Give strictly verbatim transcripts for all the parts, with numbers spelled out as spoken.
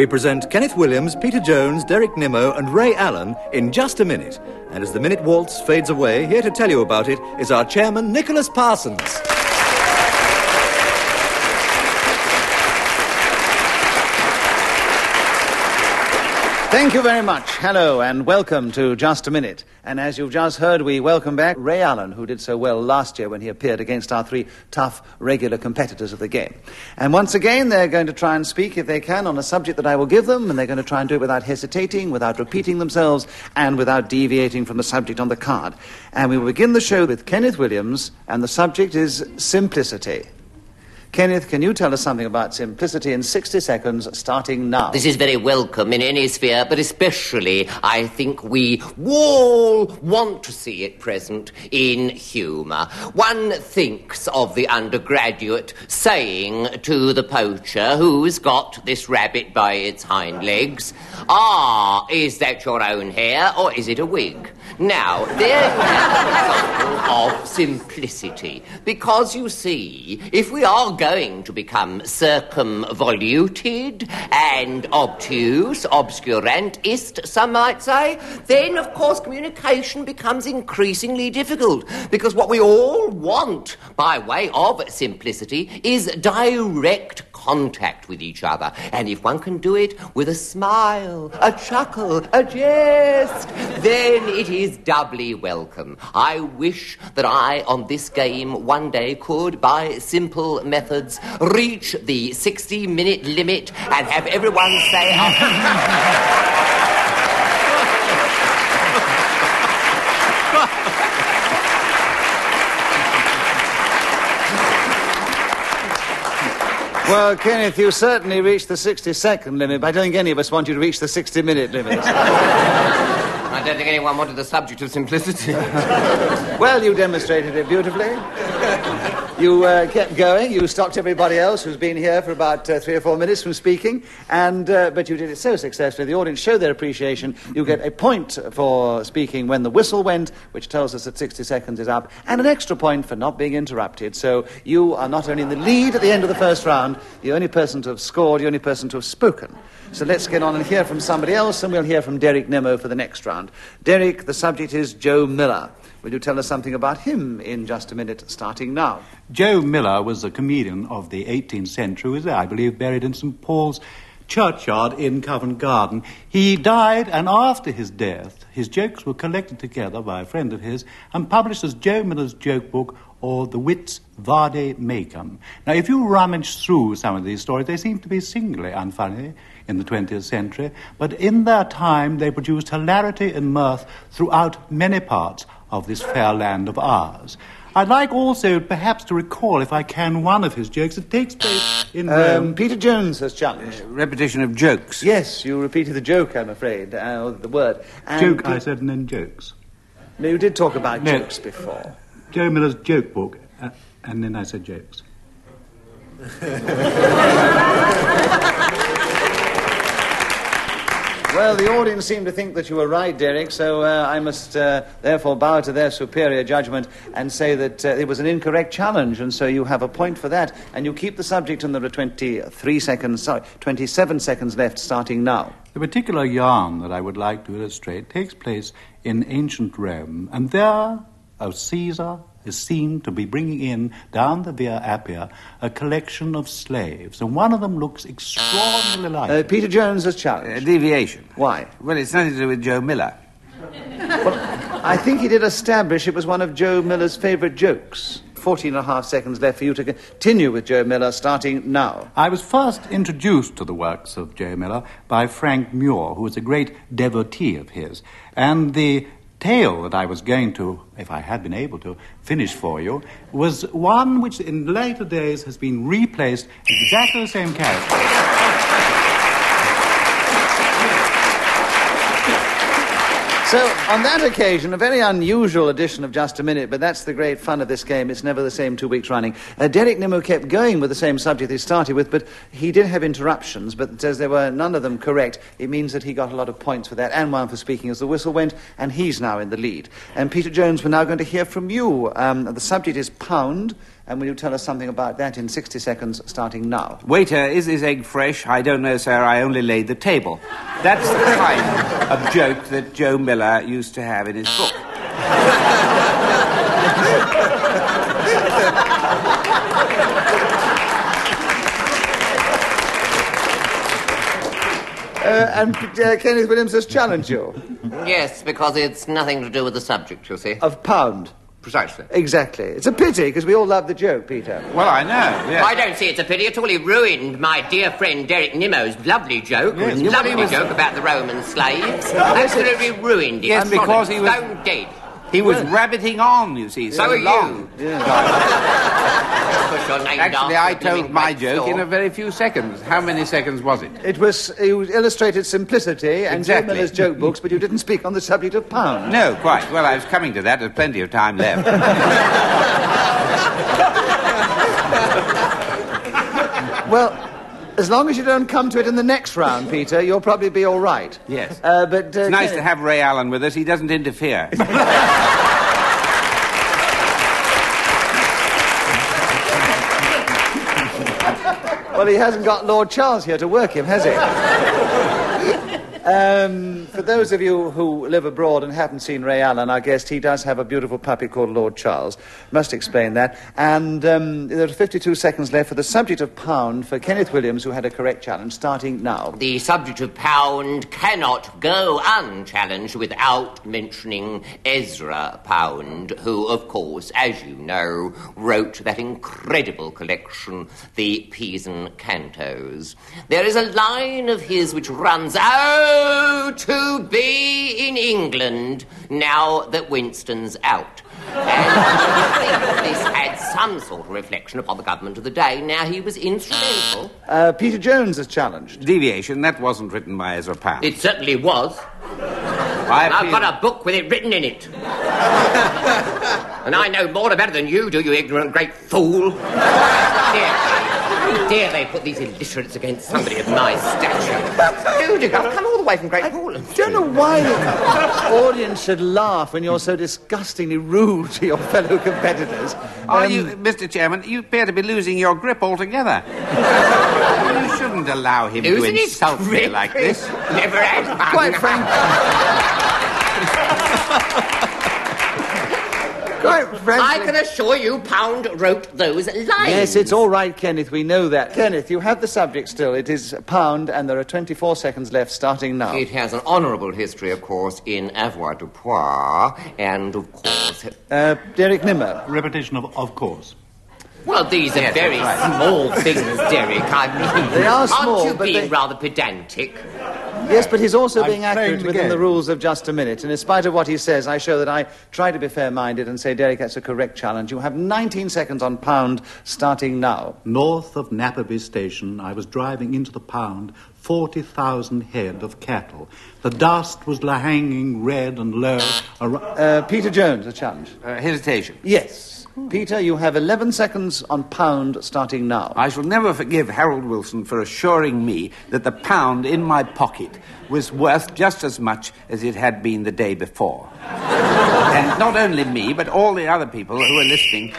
we present Kenneth Williams, Peter Jones, Derek Nimmo and Ray Allen in Just a Minute. And as the minute waltz fades away, here to tell you about it is our chairman, Nicholas Parsons. Thank you very much. Hello and welcome to Just a Minute. And as you've just heard, we welcome back Ray Allen, who did so well last year when he appeared against our three tough, regular competitors of the game. And once again, they're going to try and speak, if they can, on a subject that I will give them, and they're going to try and do it without hesitating, without repeating themselves, and without deviating from the subject on the card. And we will begin the show with Kenneth Williams, and the subject is simplicity. Kenneth, can you tell us something about simplicity in sixty seconds, starting now? This is very welcome in any sphere, but especially, I think, we all want to see it present in humour. One thinks of the undergraduate saying to the poacher who's got this rabbit by its hind legs, "Ah, is that your own hair, or is it a wig?" Now, there you have an example of simplicity, because, you see, if we are going to become circumvoluted and obtuse, obscurantist, some might say, then, of course, communication becomes increasingly difficult, because what we all want, by way of simplicity, is direct contact with each other. And if one can do it with a smile, a chuckle, a jest, then it is doubly welcome. I wish that I, on this game, one day could, by simple methods, reach the sixty-minute limit and have everyone say... Well, Kenneth, you certainly reached the sixty-second limit, but I don't think any of us want you to reach the sixty-minute limit. I don't think anyone wanted the subject of simplicity. Well, you demonstrated it beautifully. You uh, kept going. You stopped everybody else who's been here for about uh, three or four minutes from speaking, and uh, but you did it so successfully. The audience showed their appreciation. You get a point for speaking when the whistle went, which tells us that sixty seconds is up, and an extra point for not being interrupted. So you are not only in the lead at the end of the first round, the only person to have scored, the only person to have spoken. So let's get on and hear from somebody else, and we'll hear from Derek Nimmo for the next round. Derek, the subject is Joe Miller. Will you tell us something about him in just a minute, starting now? Joe Miller was a comedian of the eighteenth century, who was, I believe, buried in Saint Paul's churchyard in Covent Garden. He died, and after his death, his jokes were collected together by a friend of his and published as Joe Miller's Joke Book, or The Wits Vade Mecum. Now, if you rummage through some of these stories, they seem to be singularly unfunny in the twentieth century, but in their time they produced hilarity and mirth throughout many parts of this fair land of ours. I'd like also perhaps to recall, if I can, one of his jokes. It takes place in... Um, Peter Jones has challenged. Uh, repetition of jokes. Yes, you repeated the joke, I'm afraid, uh, or the word. And joke, Pe- I said, and then jokes. No, you did talk about no. jokes before. Joe Miller's Joke Book, uh, and then I said jokes. Well, the audience seemed to think that you were right, Derek, so uh, I must uh, therefore bow to their superior judgment and say that uh, it was an incorrect challenge, and so you have a point for that, and you keep the subject, and there are twenty-three seconds, sorry, twenty-seven seconds left, starting now. The particular yarn that I would like to illustrate takes place in ancient Rome, and there, O Caesar is seen to be bringing in, down the Via Appia, a collection of slaves, and one of them looks extraordinarily like... Uh, Peter Jones has challenged. Uh, deviation. Why? Well, it's nothing to do with Joe Miller. Well, I think he did establish it was one of Joe Miller's favourite jokes. Fourteen and a half seconds left for you to continue with Joe Miller, starting now. I was first introduced to the works of Joe Miller by Frank Muir, who was a great devotee of his, and the tale that I was going to, if I had been able to, finish for you, was one which in later days has been replaced in exactly the same character. So, on that occasion, a very unusual edition of Just a Minute, but that's the great fun of this game. It's never the same two weeks running. Uh, Derek Nimmo kept going with the same subject he started with, but he did have interruptions, but as there were none of them correct, it means that he got a lot of points for that, and one for speaking as the whistle went, and he's now in the lead. And Peter Jones, we're now going to hear from you. Um, the subject is pound, And will you tell us something about that in sixty seconds, starting now? Waiter, is this egg fresh? I don't know, sir. I only laid the table. That's the kind of joke that Joe Miller used to have in his book. Uh, and uh, Kenneth Williams has challenged you. Yes, because it's nothing to do with the subject, you see. Of pound. Precisely. Exactly. It's a pity, because we all love the joke, Peter. Well, I know, yes. I don't see it's a pity at all. He ruined my dear friend Derek Nimmo's lovely joke. Yes, his yes, lovely he was- joke about the Roman slaves. Absolutely ruined it. Yes, because he was- Stone dead. He was rabbiting on, you see, so, So are long. you. Yeah. Put your name Actually, down I for the told my great joke store. in a very few seconds. How many seconds was it? It was, it was illustrated simplicity and Joe Exactly. Miller's joke books, but you didn't speak on the subject of pound. No, quite. Well, I was coming to that. There's plenty of time left. Well, as long as you don't come to it in the next round, Peter, you'll probably be all right. Yes. Uh, but uh, It's nice Kenneth- to have Ray Allen with us. He doesn't interfere. Well, he hasn't got Lord Charles here to work him, has he? um, for those of you who live abroad and haven't seen Ray Allen, I guess he does have a beautiful puppy called Lord Charles. Must explain that. And um, there are fifty-two seconds left for the subject of pound for Kenneth Williams, who had a correct challenge, starting now. The subject of pound cannot go unchallenged without mentioning Ezra Pound, who, of course, as you know, wrote that incredible collection, the Pisan Cantos. There is a line of his which runs, "Oh, to be in England now that Winston's out." And I think this had some sort of reflection upon the government of the day. Now, he was instrumental. Uh, Peter Jones is challenged. Deviation, that wasn't written by Ezra Pound. It certainly was. I And I've appeal- got a book with it written in it. And I know more about it than you do, you ignorant great fool. Dare, dare they put these illiterates against somebody of my stature? Dude, I've come all the way from Great Portland. I don't know why the audience should laugh when you're so disgustingly rude to your fellow competitors. Are Um, you, Mister Chairman, you appear to be losing your grip altogether. You shouldn't allow him to Isn't it insult me great? like this. Never had fun. Quite frankly... Quite frankly... I can assure you Pound wrote those lines. Yes, it's all right, Kenneth, we know that. Kenneth, you have the subject still. It is pound, and there are twenty-four seconds left, starting now. It has an honourable history, of course, in avoirdupois, and, of course... Uh, Derek Nimmo. Repetition of, of course. Well, these are Yes, very that's right. small things, Derek. I mean, They are small, aren't you but being they- rather pedantic? Yes, but he's also I'm being playing accurate the within game. the rules of just a minute. And in spite of what he says, I show that I try to be fair-minded and say, Derek, that's a correct challenge. You have nineteen seconds on pound, starting now. North of Napperby Station, I was driving into the pound forty thousand head of cattle. The dust was hanging red and low. Ar- Uh, Peter Jones, a challenge. Uh, hesitation. Yes. Peter, you have eleven seconds on pound, starting now. I shall never forgive Harold Wilson for assuring me that the pound in my pocket was worth just as much as it had been the day before. And not only me, but all the other people who were listening.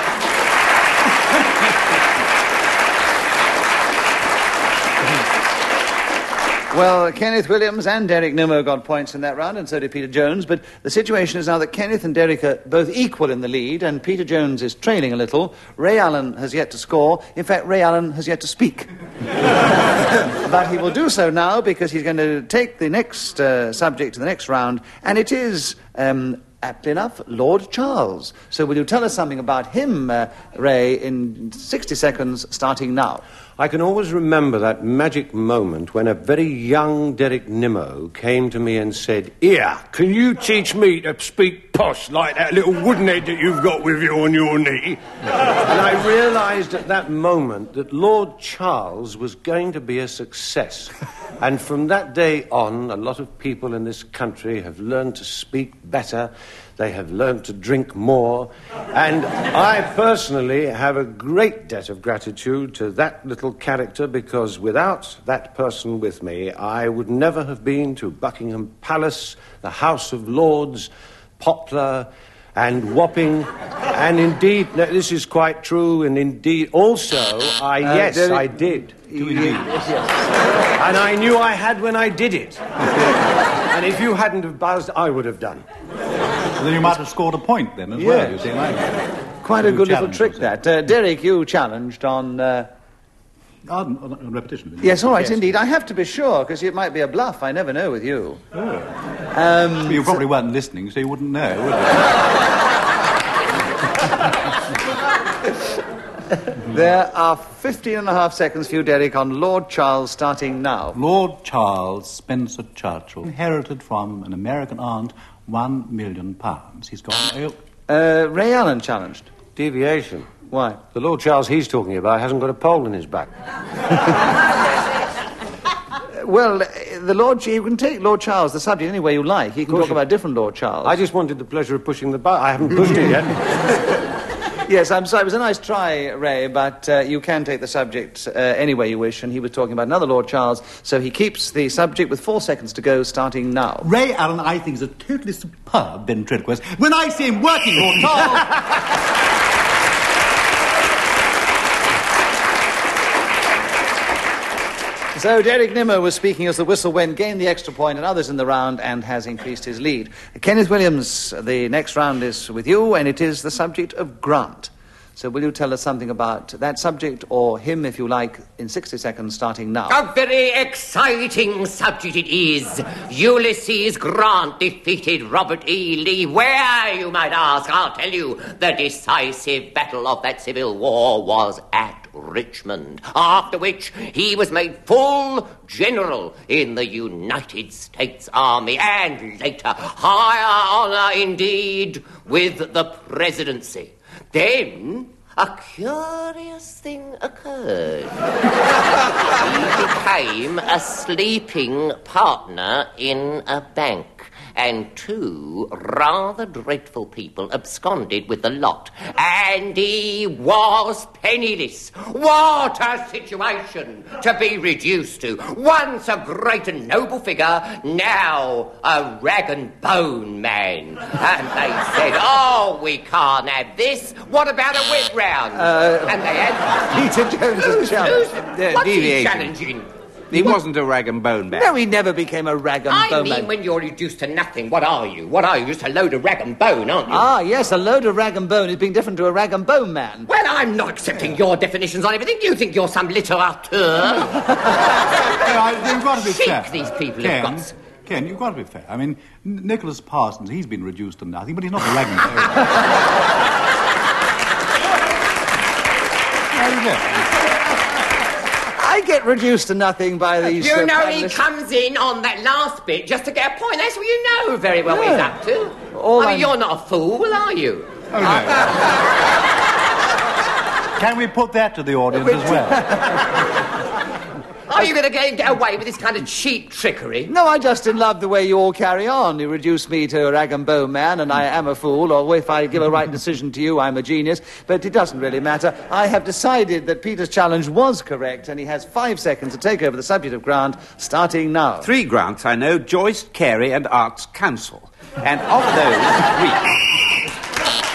Well, Kenneth Williams and Derek Nimmo got points in that round, and so did Peter Jones. But the situation is now that Kenneth and Derek are both equal in the lead, and Peter Jones is trailing a little. Ray Allen has yet to score. In fact, Ray Allen has yet to speak. But he will do so now because he's going to take the next uh, subject to the next round, and it is... Um, aptly enough, Lord Charles. So will you tell us something about him, uh, Ray, in sixty seconds, starting now? I can always remember that magic moment when a very young Derek Nimmo came to me and said, "Here, can you teach me to speak posh like that little wooden head that you've got with you on your knee?" And I realised at that moment that Lord Charles was going to be a success. And from that day on, a lot of people in this country have learned to speak better. They have learned to drink more. And I personally have a great debt of gratitude to that little character, because without that person with me, I would never have been to Buckingham Palace, the House of Lords, Poplar, and whopping, and indeed, no, this is quite true, and indeed, also, I, Uh, yes, Derek- I did. Do indeed. And I knew I had when I did it. And if you hadn't have buzzed, I would have done. Then you might have scored a point then as Yes. well, you see. Like, Quite a You good little challenged trick, yourself. that. Uh, Derek, you challenged on... Uh... on, on, on repetition. didn't Yes, you? all right, Yes. indeed. I have to be sure, because it might be a bluff. I never know with you. Well, you probably weren't listening, so you wouldn't know, would you? There are fifteen and a half seconds for you, Derek, on Lord Charles, starting now. Lord Charles Spencer Churchill inherited from an American aunt one million pounds. He's gone ill. Uh, Ray Allen challenged. Deviation. Why? The Lord Charles he's talking about hasn't got a pole in his back. Well, uh, the Lord... You can take Lord Charles, the subject, any way you like. You can course talk you- about different Lord Charles. I just wanted the pleasure of pushing the button. I haven't pushed it yet. Yes, I'm sorry. It was a nice try, Ray, but uh, you can take the subject uh, any way you wish, and he was talking about another Lord Charles, so he keeps the subject with four seconds to go, starting now. Ray Allen, I think, is a totally superb ventriloquist. When I see him working, Lord Charles... So Derek Nimmo was speaking as the whistle went, gained the extra point and others in the round, and has increased his lead. Kenneth Williams, the next round is with you, and it is the subject of Grant. So will you tell us something about that subject, or him, if you like, in sixty seconds, starting now? A very exciting subject it is. Ulysses Grant defeated Robert E. Lee. Where, you might ask? I'll tell you. The decisive battle of that Civil War was at Richmond, after which he was made full general in the United States Army, and later higher honour indeed with the presidency. Then a curious thing occurred. He became a sleeping partner in a bank, and two rather dreadful people absconded with the lot, and he was penniless. What a situation to be reduced to. Once a great and noble figure, now a rag and bone man. And they said, oh, we can't have this. What about a whip round? Uh, and they had... Peter Jones is challenged. Who's- Uh, What's he deviation. challenging? He wasn't a rag and bone man. No, he never became a rag and I bone mean, man. when you're reduced to nothing, what are you? What are you? Just a load of rag and bone, aren't you? Ah, yes, a load of rag and bone is being different to a rag and bone man. Well, I'm not accepting your definitions on everything. You think you're some literateur? Yeah, you've got to be Think fair. these people Ken, have got... Ken, you've got to be fair. I mean, N- Nicholas Parsons, he's been reduced to nothing, but he's not a rag and bone. How do you get? I get reduced to nothing by these... You uh, know, he panellists. comes in on that last bit just to get a point. That's what you know very well what he's Yeah. up to. All I mean, I'm- you're not a fool, are you? Oh, no. Can we put that to the audience as well? Are you going to get, get away with this kind of cheap trickery? No, I just didn't love the way you all carry on. You reduce me to a rag and bone man, and I am a fool, or if I give a right decision to you, I'm a genius. But it doesn't really matter. I have decided that Peter's challenge was correct, and he has five seconds to take over the subject of Grant, starting now. Three Grants I know: Joyce, Carey, and Arts Council. And of those three...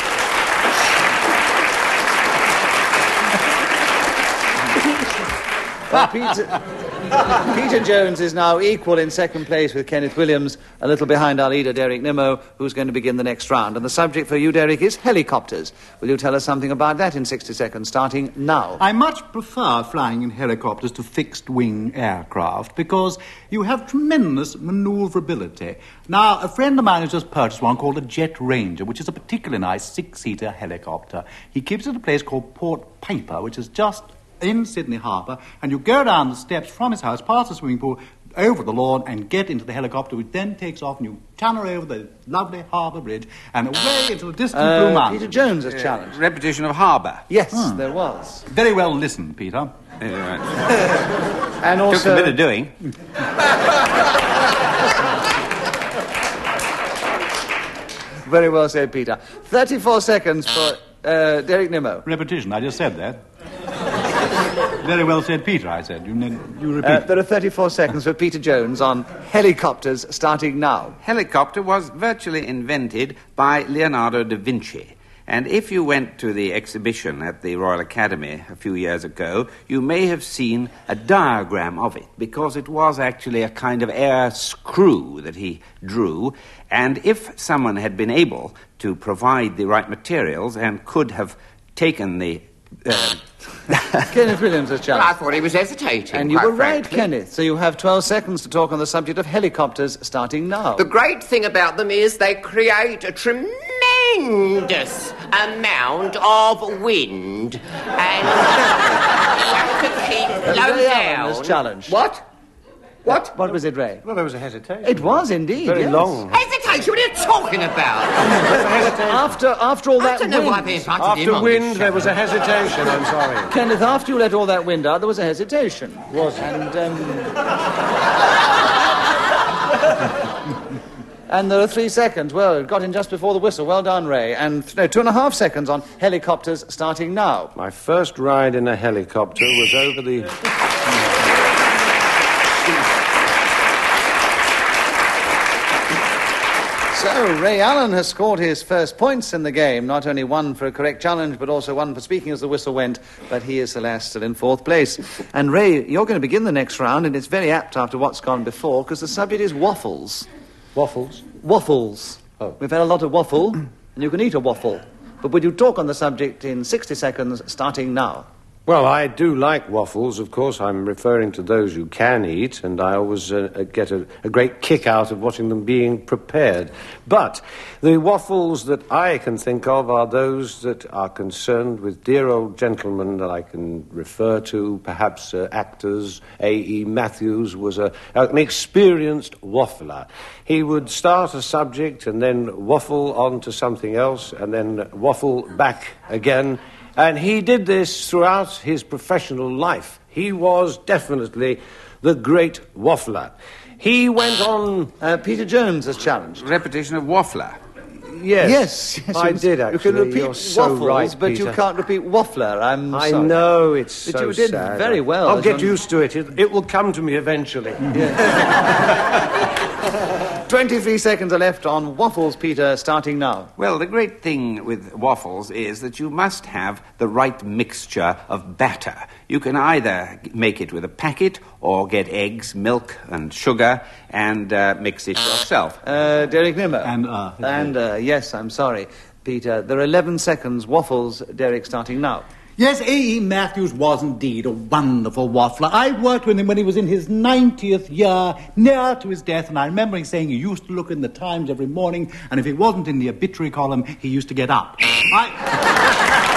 Well, Peter, Peter Jones is now equal in second place with Kenneth Williams, a little behind our leader, Derek Nimmo, who's going to begin the next round. And the subject for you, Derek, is helicopters. Will you tell us something about that in sixty seconds, starting now? I much prefer flying in helicopters to fixed-wing aircraft because you have tremendous manoeuvrability. Now, a friend of mine has just purchased one called a Jet Ranger, which is a particularly nice six-seater helicopter. He keeps it at a place called Port Piper, which is just in Sydney Harbour, and you go down the steps from his house, past the swimming pool, over the lawn, and get into the helicopter, which then takes off, and you channel over the lovely harbour bridge, and away into the distant blue Uh, mountains. Peter Jones has challenged. Repetition of harbour. Yes, there was. Very well listened, Peter. And Took also... a bit of doing. Very well said, Peter. thirty-four seconds for uh, Derek Nimmo. Repetition, I just said that. Very well said, Peter, I said. You, you repeat. Uh, there are thirty-four seconds for Peter Jones on helicopters starting now. Helicopter was virtually invented by Leonardo da Vinci. And if you went to the exhibition at the Royal Academy a few years ago, you may have seen a diagram of it, because it was actually a kind of air screw that he drew. And if someone had been able to provide the right materials and could have taken the... Uh, Kenneth Williams has Well, I challenged. thought he was hesitating. And you quite were right, frankly. Kenneth. So you have twelve seconds to talk on the subject of helicopters starting now. The great thing about them is they create a tremendous amount of wind. And you have to keep low Ray Allen down. has challenged. What? What? What was it, Ray? Well, there was a hesitation. It was indeed. Very yes. long. Hesitation? What are you talking about? After, after all I that don't know wind, why I'm being invited in After on wind, this there show. was a hesitation, I'm sorry. Kenneth, after you let all that wind out, there was a hesitation. Was it? And, um... and there are three seconds. Well, it got in just before the whistle. Well done, Ray. And, no, two and a half seconds on helicopters starting now. My first ride in a helicopter was over the... So, Ray Allen has scored his first points in the game. Not only one for a correct challenge, but also one for speaking as the whistle went. But he is, alas, still in fourth place. And, Ray, you're going to begin the next round, and it's very apt after what's gone before, because the subject is waffles. Waffles? Waffles. Oh. We've had a lot of waffle, and you can eat a waffle. But would you talk on the subject in sixty seconds, starting now? Well, I do like waffles, of course. I'm referring to those you can eat, and I always uh, get a, a great kick out of watching them being prepared. But the waffles that I can think of are those that are concerned with dear old gentlemen that I can refer to, perhaps uh, actors. A E Matthews was a, an experienced waffler. He would start a subject and then waffle on to something else, and then waffle back again. And he did this throughout his professional life. He was definitely the great waffler. He went on... Uh, Peter Jones has challenged. repetition of waffler. Yes, Yes, yes, I you- did, actually. You can repeat You're so waffles, right, but Peter. you can't repeat waffler. I'm I sorry. know, it's But so you did sad. very well. I'll as get one- used to it. it. It will come to me eventually. twenty-three seconds are left on waffles, Peter, starting now. Well, the great thing with waffles is that you must have the right mixture of batter. You can either make it with a packet or get eggs, milk and sugar and uh, mix it yourself. Uh, Derek Nimmer. And, uh, And, uh, yes, I'm sorry. Peter, there are eleven seconds. Waffles, Derek, starting now. Yes, A E Matthews was indeed a wonderful waffler. I worked with him when he was in his ninetieth year, near to his death, and I remember him saying he used to look in the Times every morning, and if it wasn't in the obituary column, he used to get up. I...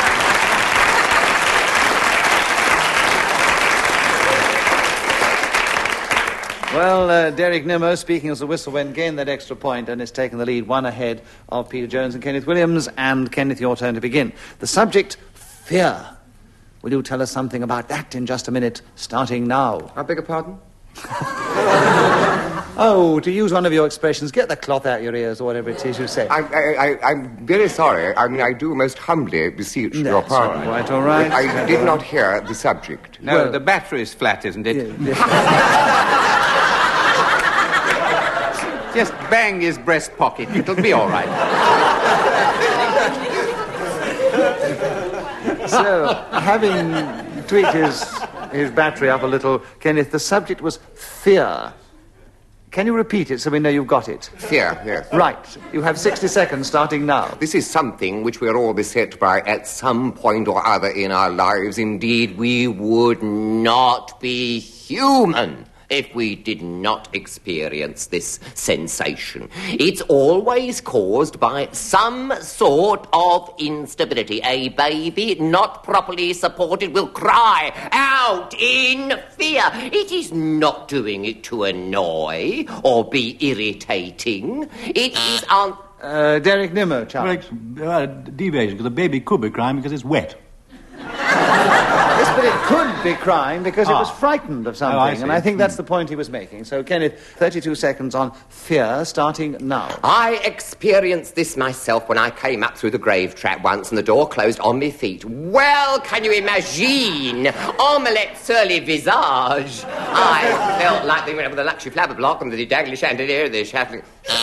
Well, uh, Derek Nimmo, speaking as the whistle went, gained that extra point and has taken the lead one ahead of Peter Jones and Kenneth Williams. And, Kenneth, your turn to begin. The subject, fear. Will you tell us something about that in just a minute, starting now? I beg your pardon? Oh, to use one of your expressions, get the cloth out your ears or whatever it is you say. I, I, I, I'm very sorry. I mean, I do most humbly beseech your That's all pardon. right, all right. But I did not hear the subject. No, Well- the battery is flat, isn't it? Just bang his breast pocket. It'll be all right. So, having tweaked his, his battery up a little, Kenneth, the subject was fear. Can you repeat it so we know you've got it? Fear, yes. Right. You have sixty seconds starting now. This is something which we are all beset by at some point or other in our lives. Indeed, we would not be human if we did not experience this sensation. It's always caused by some sort of instability. A baby not properly supported will cry out in fear. It is not doing it to annoy or be irritating. It is un... Uh, Derek Nimmo, Charles. Well, it's, uh, deviation, because the baby could be crying because it's wet. It's but it could be crying because it Ah. was frightened of something. Oh, I see. And I think that's the point he was making. So, Kenneth, thirty-two seconds on fear, starting now. I experienced this myself when I came up through the grave trap once and the door closed on me feet. Well, can you imagine? Omelette sur le visage. I felt like they went over the luxury flabber block and the dangly chandelier, the shuffling...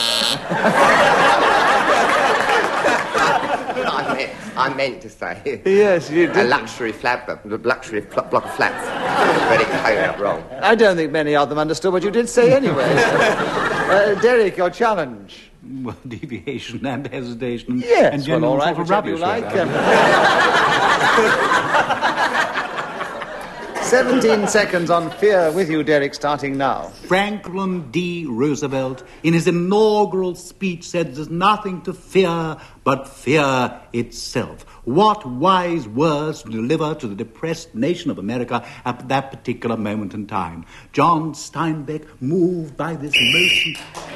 I, meant, I meant to say... Yes, you did. A luxury flabber, a luxury fl- block of flats. But it came out wrong. I don't think many of them understood what you did say anyway. uh, Derek, your challenge. Well, deviation and hesitation. Yes, and well, general all right, sort of whichever you rubbish. like. rather. Um, seventeen seconds on fear with you, Derek, starting now. Franklin D. Roosevelt, in his inaugural speech, said there's nothing to fear but fear itself. What wise words to deliver to the depressed nation of America at that particular moment in time. John Steinbeck, moved by this emotion...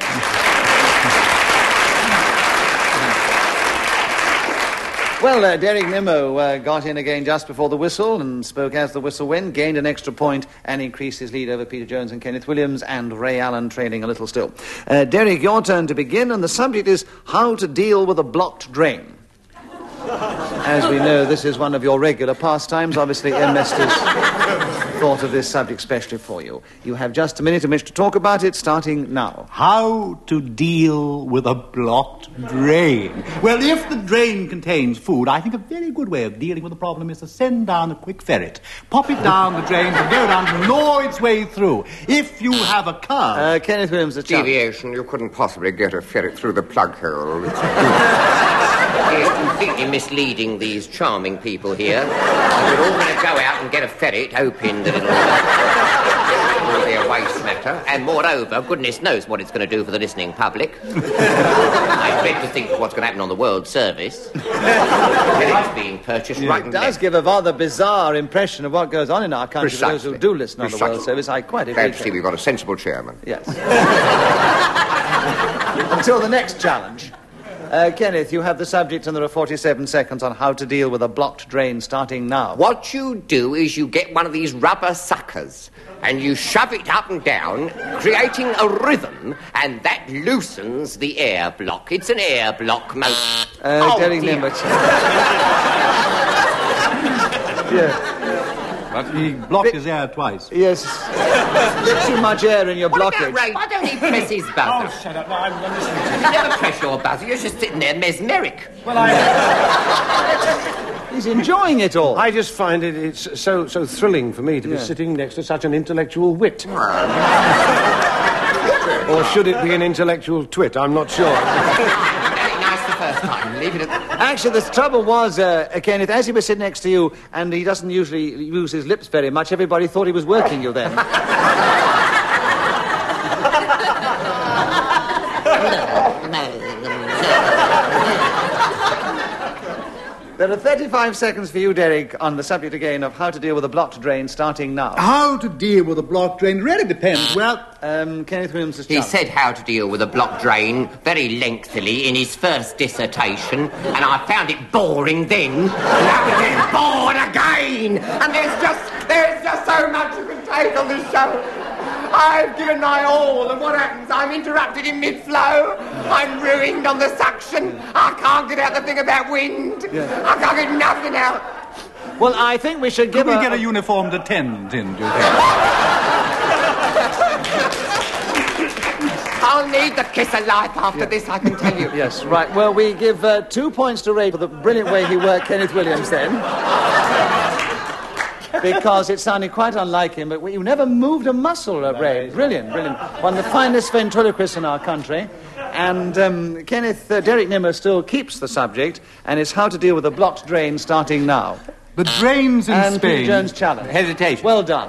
Well, uh, Derek Nimmo uh, got in again just before the whistle and spoke as the whistle went, gained an extra point and increased his lead over Peter Jones and Kenneth Williams, and Ray Allen trailing a little still. Uh, Derek, your turn to begin, and the subject is how to deal with a blocked drain. As we know, this is one of your regular pastimes. Obviously, M. Estes thought of this subject specially for you. You have just a minute in which to talk about it, starting now. How to deal with a blocked drain. Well, if the drain contains food, I think a very good way of dealing with the problem is to send down a quick ferret. Pop it down the drain to go down to gnaw its way through. If you have a car... Uh, Kenneth Williams, the challenge. Deviation, you couldn't possibly get a ferret through the plug hole. It's completely misleading these charming people here. We're all going to go out and get a ferret, hoping that it'll, it'll be a waste matter. And moreover, goodness knows what it's going to do for the listening public. I dread to think of what's going to happen on the World Service. Ferrets being purchased right It and does left. give a rather bizarre impression of what goes on in our country for those who Precisely. do listen on the Precisely. World Service. I quite Glad to see appreciate we've got a sensible chairman. Yes. Until the next challenge. Uh, Kenneth, you have the subject and there are forty-seven seconds on how to deal with a blocked drain, starting now. What you do is you get one of these rubber suckers and you shove it up and down, creating a rhythm, and that loosens the air block. It's an air block motor. Uh, Oh, Derek dear. Nimbert. Yeah. But he blocked his air twice. Yes. There's too much air in your What blockage. about Ray? Why don't he press his buzzer? Oh, shut up. No, I'm, I'm listening. You never press your buzzer. You're just sitting there mesmeric. Well, I... He's enjoying it all. I just find it it's so so thrilling for me to be Yeah. sitting next to such an intellectual wit. Or should it be an intellectual twit? I'm not sure. Very nice the first time. Leave it at that. Actually, the trouble was, uh, Kenneth, as he was sitting next to you, and he doesn't usually use his lips very much, everybody thought he was working you then. There are thirty-five seconds for you, Derek, on the subject again of how to deal with a blocked drain, starting now. How to deal with a blocked drain really depends. Well, Um, Kenneth Williams has He said how to deal with a blocked drain very lengthily in his first dissertation, and I found it boring then. Now it is bored again, and there's just there's just so much you can take on this show. I've given my all, and what happens? I'm interrupted in mid-flow. I'm ruined on the suction. I can't get out the thing about wind. I can't get nothing out. Well, I think we should give could we a... get a uniformed attendant in, do you think? I'll need the kiss of life after this, I can tell you. Yes, right. Well, we give uh, two points to Ray for the brilliant way he worked Kenneth Williams then. Because it sounded quite unlike him, but you never moved a muscle, uh, Ray. Brilliant, brilliant. One of the finest ventriloquists in our country. And um, Kenneth, uh, Derek Nimmo still keeps the subject, and it's how to deal with a blocked drain, starting now. The drains in And Spain... Peter Jones' challenge. Hesitation. Well done.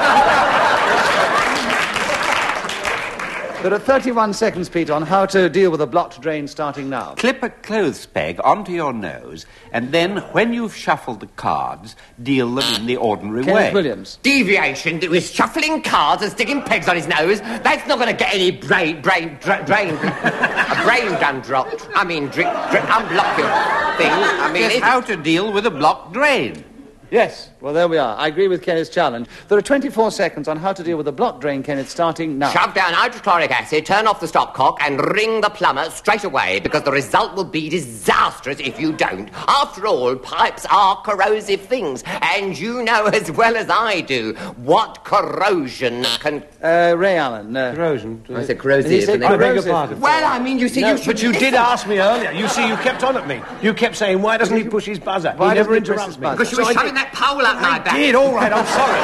There are thirty-one seconds, Peter, on how to deal with a blocked drain, starting now. Clip a clothes peg onto your nose, and then, when you've shuffled the cards, deal them in the ordinary Kenneth way. Williams. Deviation with shuffling cards and sticking pegs on his nose. That's not going to get any brain, brain, dra- drain, a brain gun dropped. I mean, drip, drip, unblock your thing. I mean, Yes, it, how to deal with a blocked drain. Yes, well, there we are. I agree with Kenneth's challenge. There are twenty-four seconds on how to deal with a block drain, Kenneth, starting now. Shove down hydrochloric acid, turn off the stopcock, and ring the plumber straight away, because the result will be disastrous if you don't. After all, pipes are corrosive things, and you know as well as I do what corrosion can... Uh, Ray Allen. Uh, Corrosion. I said corrosive. He said and then- I beg your corrosive. pardon. Well, I mean, you see, No, you should but you did listen. ask me earlier. You see, you kept on at me. You kept saying, why doesn't he push his buzzer? Why he never doesn't he press interrupts his me. buzzer? Because you So were I shoving did. that pole up my I back. did, all right, I'm sorry.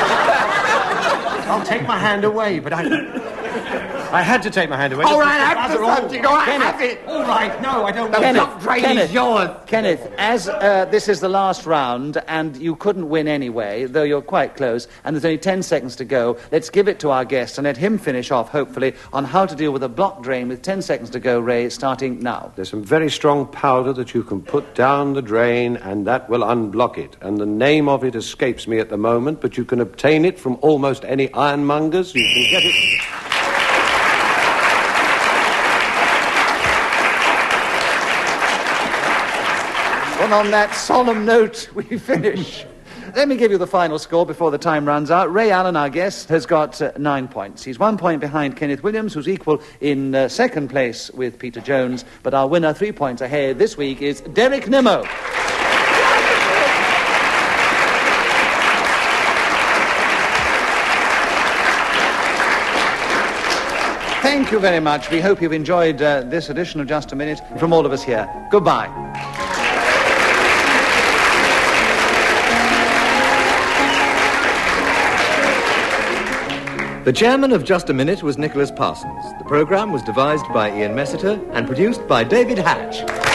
I'll take my hand away, but I... I had to take my hand away. All to right, push the have the buzzer. something. All right, Kenneth. have it. All right, no, I don't The want block drain Kenneth. is yours. Kenneth, as uh, this is the last round, and you couldn't win anyway, though you're quite close, and there's only ten seconds to go, let's give it to our guest and let him finish off, hopefully, on how to deal with a block drain with ten seconds to go, Ray, starting now. There's some very strong powder that you can put down the drain, and that will unblock it. And the name of it escapes me at the moment, but you can obtain it from almost any ironmongers. You can get it... Well, on that solemn note, we finish. Let me give you the final score before the time runs out. Ray Allen, our guest, has got uh, nine points. He's one point behind Kenneth Williams, who's equal in uh, second place with Peter Jones. But our winner, three points ahead this week, is Derek Nimmo. Thank you very much. We hope you've enjoyed uh, this edition of Just a Minute. From all of us here, goodbye. The chairman of Just a Minute was Nicholas Parsons. The programme was devised by Ian Messiter and produced by David Hatch.